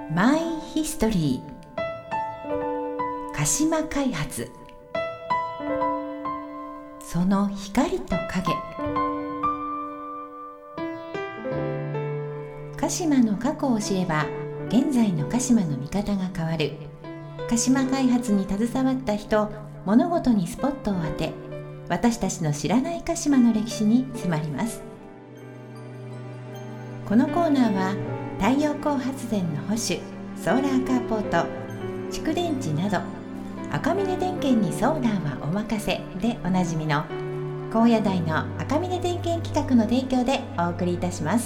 マイヒストリー鹿島開発、その光と影。鹿島の過去を知れば現在の鹿島の見方が変わる。鹿島開発に携わった人、物事にスポットを当て、私たちの知らない鹿島の歴史に迫ります。このコーナーは太陽光発電の保守、ソーラーカーポート、蓄電池など赤峰電研にソーラーはお任せでおなじみの高野台の赤峰電研企画の提供でお送りいたします。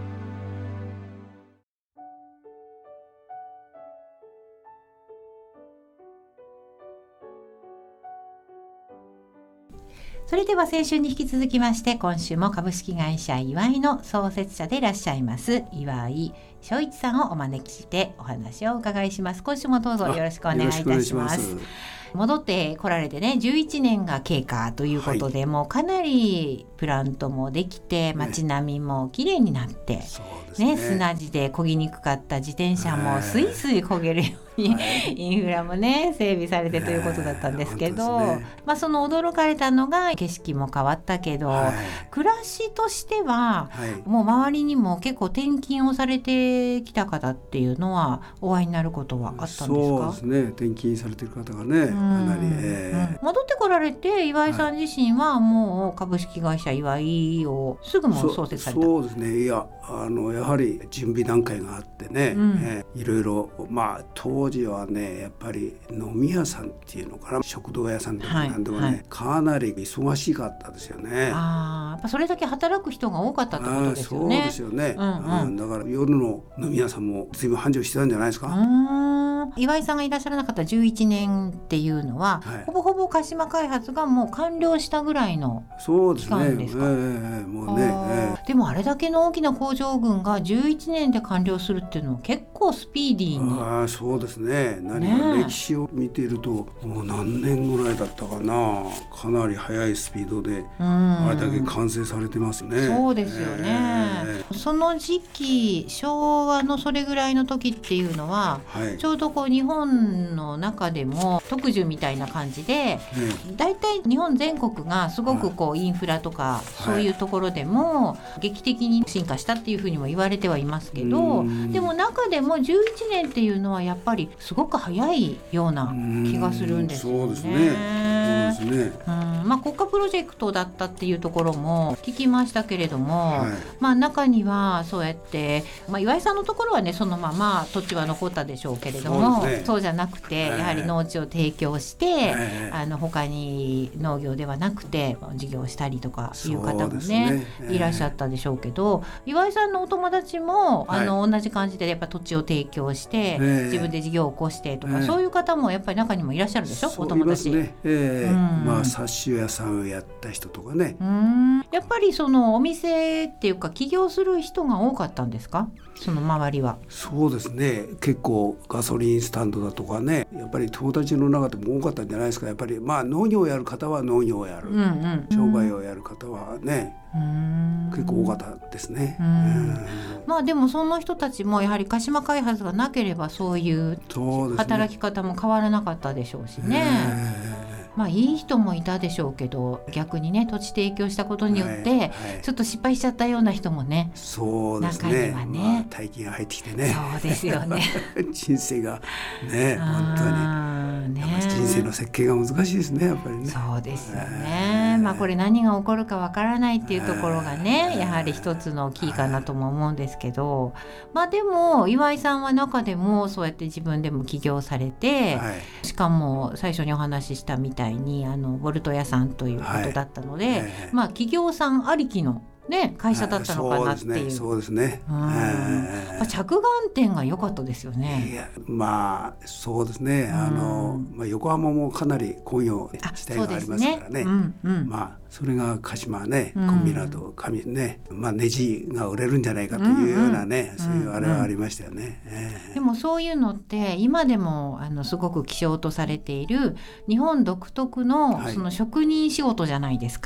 それでは先週に引き続きまして、今週も株式会社岩井の創設者でいらっしゃいます岩井正一さんをお招きしてお話をお伺いします。今週もどうぞよろしくお願いいたします。戻ってこられてね、11年が経過ということで、はい、もうかなりプラントもできて、街並みもきれいになって、砂地で漕ぎにくかった自転車もスイスイ漕げるように、インフラもね整備されてということだったんですけど、その驚かれたのが景色も変わったけど、暮らしとしては、もう周りにも結構転勤をされてきた方っていうのはお会いになることはあったんですか？ そうですね、転勤されてる方がね、かなり、 戻ってこられて岩井さん自身はもう株式会社岩井をすぐも創設された。 そうですね、やはり準備段階があってね、いろいろ、当時はねやっぱり飲み屋さんっていうのかな、食堂屋さんとかなんでもね、かなり忙しかったですよね。 やっぱそれだけ働く人が多かったってことですよね。 そうですよね、だから夜の飲み屋さんも随分繁盛してたんじゃないですか。 岩井さんがいらっしゃらなかった11年っていうのは、ほぼほぼ鹿島開発がもう完了したぐらいの期間ですか？ もうね、 でもあれだけの大きな工場群が11年で完了するっていうのは結構スピーディーに。 そうですね、歴史を見ているともう何年ぐらいだったかな、かなり速いスピードであれだけ完成されてますね。 そうですよね、その時期昭和のそれぐらいの時っていうのは、ちょうど日本の中でも特需みたいな感じで、だいたい日本全国がすごくインフラとか、そういうところでも劇的に進化したっていうふうにも言われてはいますけど、でも中でも11年っていうのはやっぱりすごく早いような気がするんですよね。 そうですね。 国家プロジェクトだったっていうところも聞きましたけれども、中にはそうやって、岩井さんのところはねそのまま土地は残ったでしょうけれども、そうじゃなくて、やはり農地を提供して、他に農業ではなくて事業したりとかいう方もね、いらっしゃったでしょうけど、岩井さんのお友達も同じ感じでやっぱ土地を提供して、自分で事業を起こしてとか、そういう方もやっぱり中にもいらっしゃるでしょ、お友達。 冊子屋さんをやった人とかね。 やっぱりそのお店っていうか起業する人が多かったんですか、その周りは。 そうですね、結構ガソリンスタンドだとかね、やっぱり友達の中でも多かったんじゃないですか。やっぱり農業をやる方は農業をやる、商売をやる方はね、結構多かったですね。 でもその人たちもやはり鹿島開発がなければそういう働き方も変わらなかったでしょうしね。いい人もいたでしょうけど、逆にね土地提供したことによって、ちょっと失敗しちゃったような人もね、 そうですね、 中にはね、 大金が入ってきてね、 そうですよね人生がね、本当に人生の設計が難しいですね、やっぱりね。 そうですよね、これ何が起こるかわからないっていうところがね、やはり一つのキーかなとも思うんですけど、でも岩井さんは中でもそうやって自分でも起業されて、しかも最初にお話ししたみたいにボルト屋さんということだったので、企業さんありきの会社だったのかなっていう。 そうですね。 着眼点が良かったですよね。 そうですね。横浜もかなり工業地帯がありますからね。それが鹿島ね、コンビナート紙ね、ネジが売れるんじゃないかというようなね、そういうあれはありましたよね。 でもそういうのって今でもすごく希少とされている日本独特のその職人仕事じゃないですか。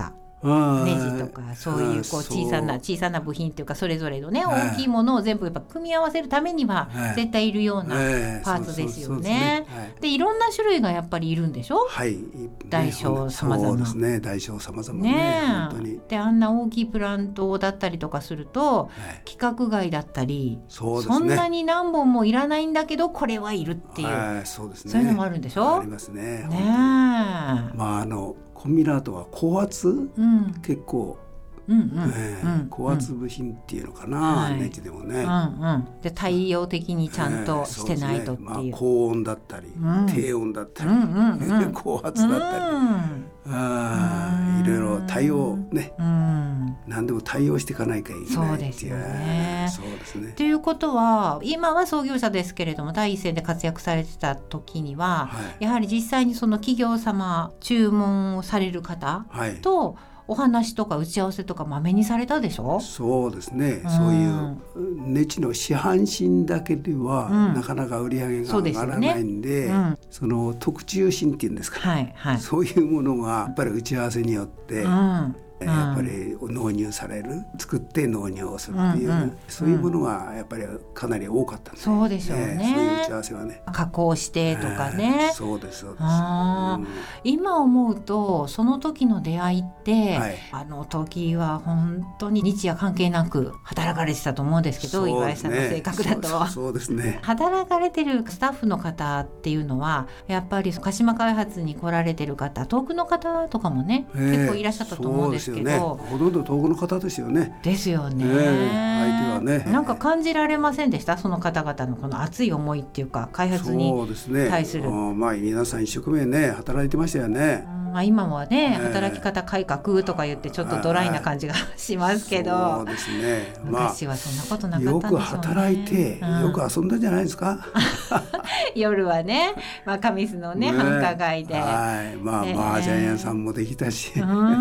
ネジとかそういう小さな部品っていうかそれぞれのね大きいものを全部やっぱ組み合わせるためには絶対いるようなパーツですよね。でいろんな種類がやっぱりいるんでしょ。 はい、 大小様々。 そうですね、大小様々ね。本当に。 であんな大きいプラントだったりとかすると、規格外だったり、そんなに何本もいらないんだけどこれはいるっていう、 そうですね、 そういうのもあるんでしょ。 ありますね。コンビナートは高圧、結構高圧部品っていうのかな、ネジでもね、 で対応的にちゃんとしてないとっていう、 高温だったり、低温だったり、高圧だったり、いろいろ対応ね、何でも対応していかないといけないっていう。そうですね。 ということは今は創業者ですけれども第一線で活躍されてた時には、やはり実際にその企業様注文をされる方と、お話とか打ち合わせとかまめにされたでしょ。 そうですね、そういうネジの市販品だけでは、なかなか売り上げが上がらないんで、その特注品っていうんですか、そういうものがやっぱり打ち合わせによって、やっぱり納入される、作って納入をするっていう、そういうものがやっぱりかなり多かったんで、 そうでしょうね、 そういう打ち合わせはね、 加工してとかね、 そうですそうです。 今思うとその時の出会いって、あの時は本当に日夜関係なく働かれてたと思うんですけど、岩井さんの性格だと。 そうですね。 働かれてるスタッフの方っていうのはやっぱり鹿島開発に来られてる方、遠くの方とかもね、結構いらっしゃったと思うんですけど、 ほとんど遠くの方ですよね。 ですよね。 相手はね。 なんか感じられませんでした、その方々のこの熱い思いっていうか、開発に対する。 皆さん一生懸命ね働いてましたよね。 今はね、働き方改革とか言ってちょっとドライな感じがしますけど、 そうですね。 昔はそんなことなかったんでしょうね。 よく働いて、よく遊んだんじゃないですか。 夜はね、神栖のね、繁華街で、 麻雀屋さんもできたし、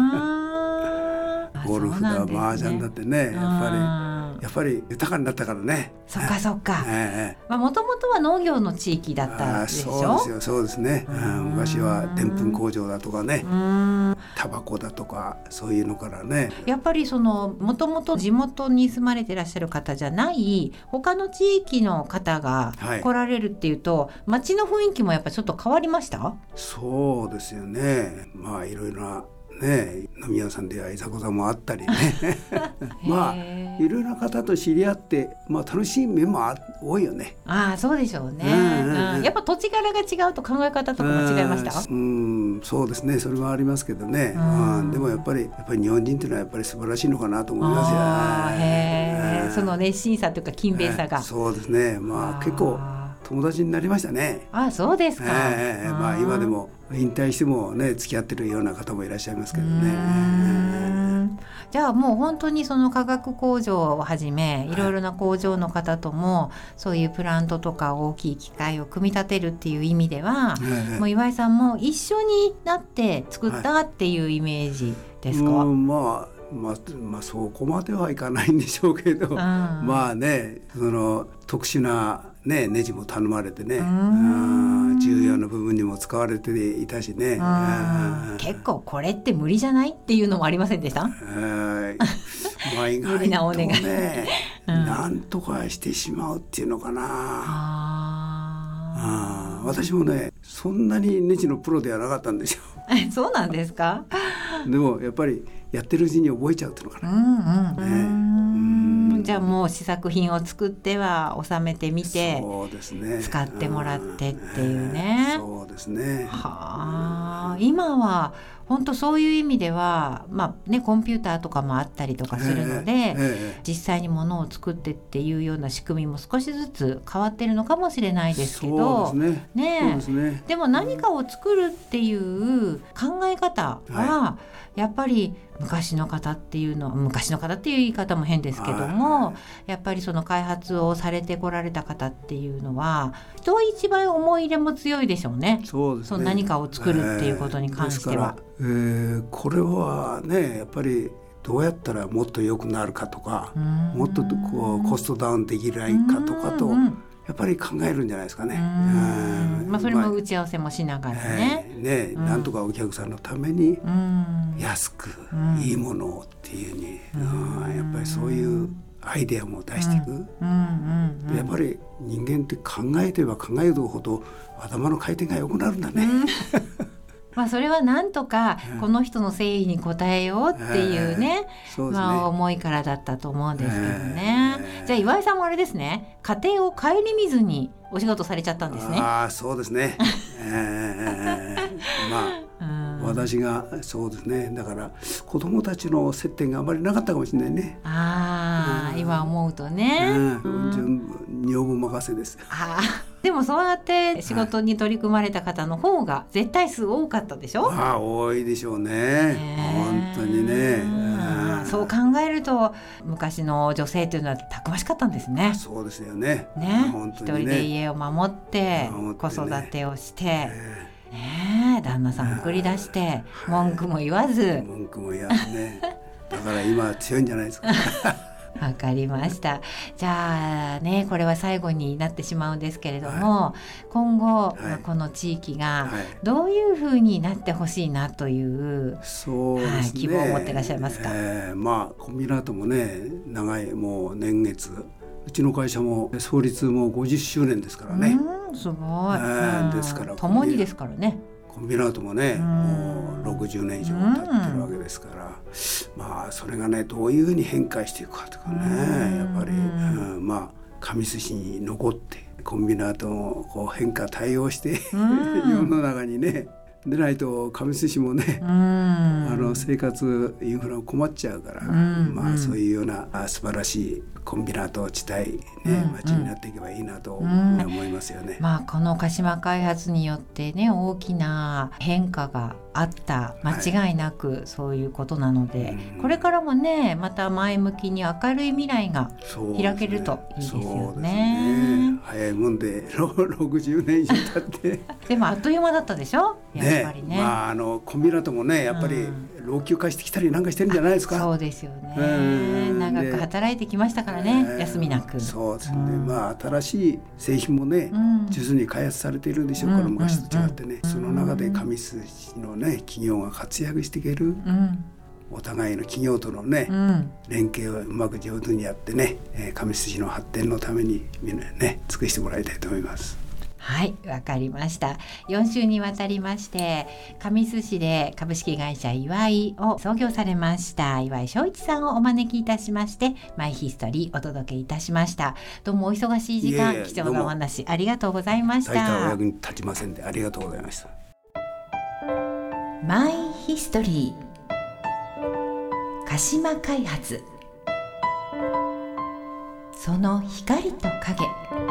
ゴルフだ、麻雀だってね、やっぱり豊かになったからね。 そっかそっか。もともとは農業の地域だったでしょ。 そうですよ、そうですね。昔はでんぷん工場だとかね、タバコだとかそういうのからね。 やっぱりそのもともと地元に住まれてらっしゃる方じゃない他の地域の方が来られるっていうと、街の雰囲気もやっぱりちょっと変わりました？ そうですよね。いろいろなね、飲み屋さんではいざこざもあったりねいろいろな方と知り合って、楽しい面も多いよね。 そうでしょうね。やっぱ土地柄が違うと考え方とかも違いました？ そうですね、それはありますけどね。でもやっぱり日本人っていうのはやっぱり素晴らしいのかなと思いますよ。 その熱心さというか勤勉さが、 そうですね。結構友達になりましたね。 そうですか。 今でも引退してもね付き合ってるような方もいらっしゃいますけどね。 じゃあもう本当にその化学工場をはじめいろいろな工場の方ともそういうプラントとか大きい機械を組み立てるっていう意味では、もう岩井さんも一緒になって作ったっていうイメージですか？ そこまではいかないんでしょうけど、その特殊なネジも頼まれてね、重要な部分にも使われていたしね。 結構これって無理じゃないっていうのもありませんでした？ 意外とね、なんとかしてしまうっていうのかな。私もねそんなにネジのプロではなかったんですよ。 そうなんですか？ でもやっぱりやってるうちに覚えちゃうっていうのかな。 じゃあもう試作品を作っては収めてみて、使ってもらってっていうね。 そうですね。 今は本当そういう意味では、コンピューターとかもあったりとかするので、実際に物を作ってっていうような仕組みも少しずつ変わってるのかもしれないですけど、でも何かを作るっていう考え方は、やっぱり昔の方っていう言い方も変ですけども、やっぱりその開発をされてこられた方っていうのは人一倍思い入れも強いでしょうね。その何かを作るっていうことに関しては、 これはねやっぱりどうやったらもっと良くなるかとか、もっとコストダウンできないかとかとやっぱり考えるんじゃないですかね。 それも打ち合わせもしながらね、 なんとかお客さんのために安くいいものをっていうに、やっぱりそういうアイデアも出していく。やっぱり人間って考えてば考えるほど頭の回転が良くなるんだね。 それはなんとかこの人の誠意に応えようっていうね、思いからだったと思うんですけどね。じゃあ岩井さんもあれですね、家庭を顧みずにお仕事されちゃったんですね。 そうですね。私がそうですね、だから子供たちの接点があまりなかったかもしれないね。 今思うとね、 女房任せです。 でもそうやって仕事に取り組まれた方の方が絶対数多かったでしょ。 多いでしょうね、本当にね。 そう考えると昔の女性というのはたくましかったんですね。 そうですよね。 一人で家を守って子育てをして旦那さん送り出して文句も言わずね。 だから今は強いんじゃないですか。 わかりました。じゃあね、これは最後になってしまうんですけれども、今後、この地域がどういうふうになってほしいなという、希望を持っていらっしゃいますか。 コンビナートもね、長いもう年月、うちの会社も創立も50周年ですからね。 すごい。 ですから共にですからね。 コンビナートもね、もう60年以上経ってるわけですから、それがねどういうふうに変化していくかとかね、やっぱり、神栖市に残ってコンビナートのこう変化対応して世の中にねでないと神栖市もね、生活インフラ困っちゃうから、そういうような素晴らしいコンビナート地帯ね、町になっていけばいいなと思いますよね。 この鹿島開発によってね、大きな変化があった間違いなくそういうことなので、これからもねまた前向きに明るい未来が開けるといいですよね。 早いもんで60年以上経ってでもあっという間だったでしょ、やっぱりね。 コンビナートもねやっぱり老朽化してきたりなんかしてるんじゃないですか。 そうですよね。長く働いてきましたからね、休みなく。 そうですね。新しい製品もね、実に開発されているんでしょうから、昔と違ってね、その中で神栖市のね企業が活躍していける、お互いの企業とのね、連携をうまく上手にやってね、神栖市の発展のためにみんなね尽くしてもらいたいと思います。 はい、わかりました。4週にわたりまして神栖市で株式会社岩井を創業されました岩井正一さんをお招きいたしましてマイヒストリーお届けいたしました。どうもお忙しい時間貴重なお話ありがとうございました。 大体お役に立ちませんでありがとうございました。 マイヒストリー鹿島開発、その光と影。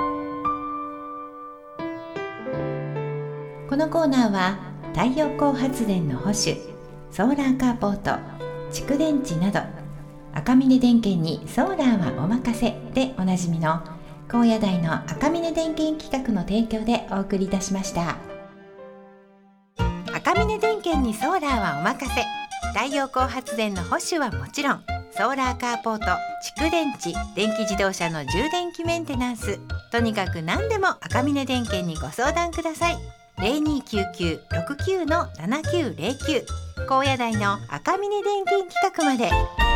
このコーナーは太陽光発電の保守、ソーラーカーポート、蓄電池など赤峰電研にソーラーはお任せでおなじみの高野台の赤峰電研企画の提供でお送りいたしました。赤峰電研にソーラーはお任せ、太陽光発電の保守はもちろんソーラーカーポート、蓄電池、電気自動車の充電器メンテナンス、とにかく何でも赤峰電研にご相談ください。0299-69-7909 高野台の赤峰電研企画まで。